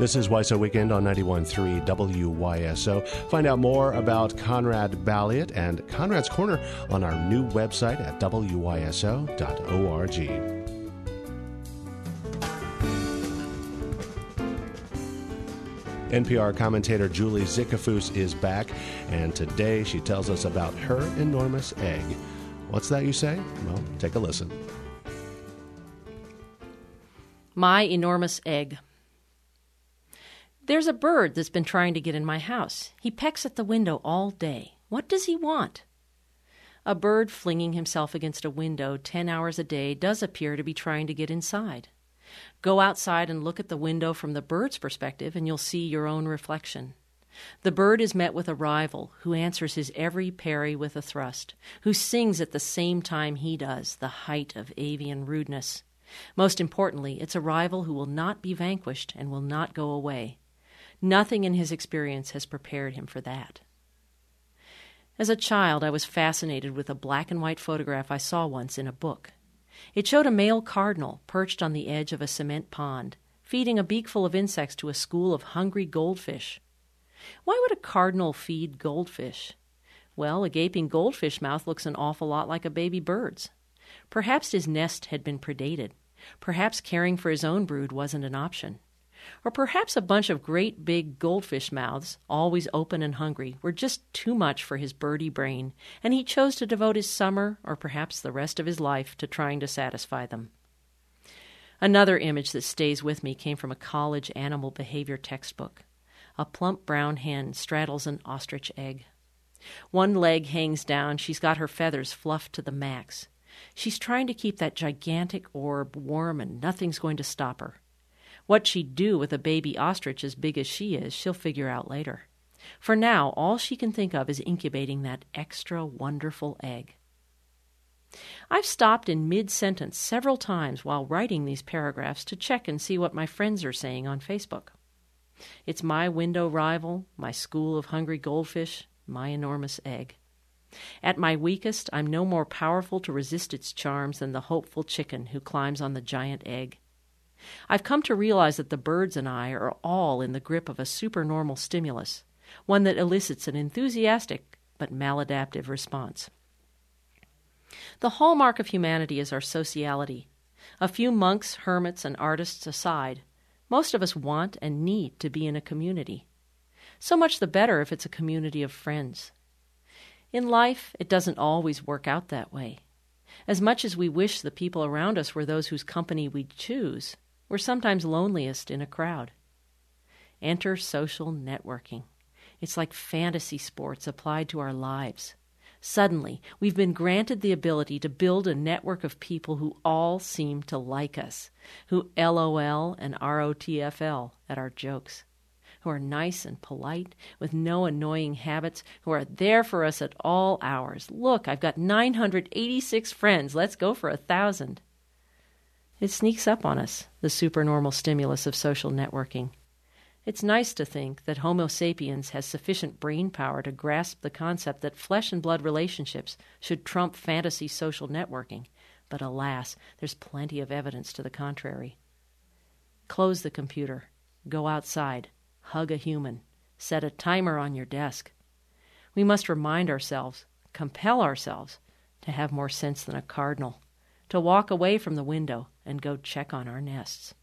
This is WISO Weekend on 91.3 WYSO. Find out more about Conrad Balliet and Conrad's Corner on our new website at wyso.org. NPR commentator Julie Zickafoose is back, and today she tells us about her enormous egg. What's that, you say? Well, take a listen. My enormous egg. There's a bird that's been trying to get in my house. He pecks at the window all day. What does he want? A bird flinging himself against a window 10 hours a day does appear to be trying to get inside. Go outside and look at the window from the bird's perspective, and you'll see your own reflection. The bird is met with a rival who answers his every parry with a thrust, who sings at the same time he does, the height of avian rudeness. Most importantly, it's a rival who will not be vanquished and will not go away. Nothing in his experience has prepared him for that. As a child, I was fascinated with a black and white photograph I saw once in a book. It showed a male cardinal perched on the edge of a cement pond, feeding a beakful of insects to a school of hungry goldfish. Why would a cardinal feed goldfish? Well, a gaping goldfish mouth looks an awful lot like a baby bird's. Perhaps his nest had been predated. Perhaps caring for his own brood wasn't an option. Or perhaps a bunch of great big goldfish mouths, always open and hungry, were just too much for his birdy brain, and he chose to devote his summer, or perhaps the rest of his life, to trying to satisfy them. Another image that stays with me came from a college animal behavior textbook. A plump brown hen straddles an ostrich egg. One leg hangs down, she's got her feathers fluffed to the max. She's trying to keep that gigantic orb warm, and nothing's going to stop her. What she'd do with a baby ostrich as big as she is, she'll figure out later. For now, all she can think of is incubating that extra wonderful egg. I've stopped in mid-sentence several times while writing these paragraphs to check and see what my friends are saying on Facebook. It's my window rival, my school of hungry goldfish, my enormous egg. At my weakest, I'm no more powerful to resist its charms than the hopeful chicken who climbs on the giant egg. I've come to realize that the birds and I are all in the grip of a supernormal stimulus, one that elicits an enthusiastic but maladaptive response. The hallmark of humanity is our sociality. A few monks, hermits, and artists aside, most of us want and need to be in a community. So much the better if it's a community of friends. In life, it doesn't always work out that way. As much as we wish the people around us were those whose company we'd choose, we're sometimes loneliest in a crowd. Enter social networking. It's like fantasy sports applied to our lives. Suddenly, we've been granted the ability to build a network of people who all seem to like us, who LOL and ROTFL at our jokes, who are nice and polite, with no annoying habits, who are there for us at all hours. Look, I've got 986 friends. Let's go for 1,000. It sneaks up on us, the supernormal stimulus of social networking. It's nice to think that Homo sapiens has sufficient brain power to grasp the concept that flesh and blood relationships should trump fantasy social networking, but alas, there's plenty of evidence to the contrary. Close the computer, go outside, hug a human, set a timer on your desk. We must remind ourselves, compel ourselves, to have more sense than a cardinal, to walk away from the window and go check on our nests.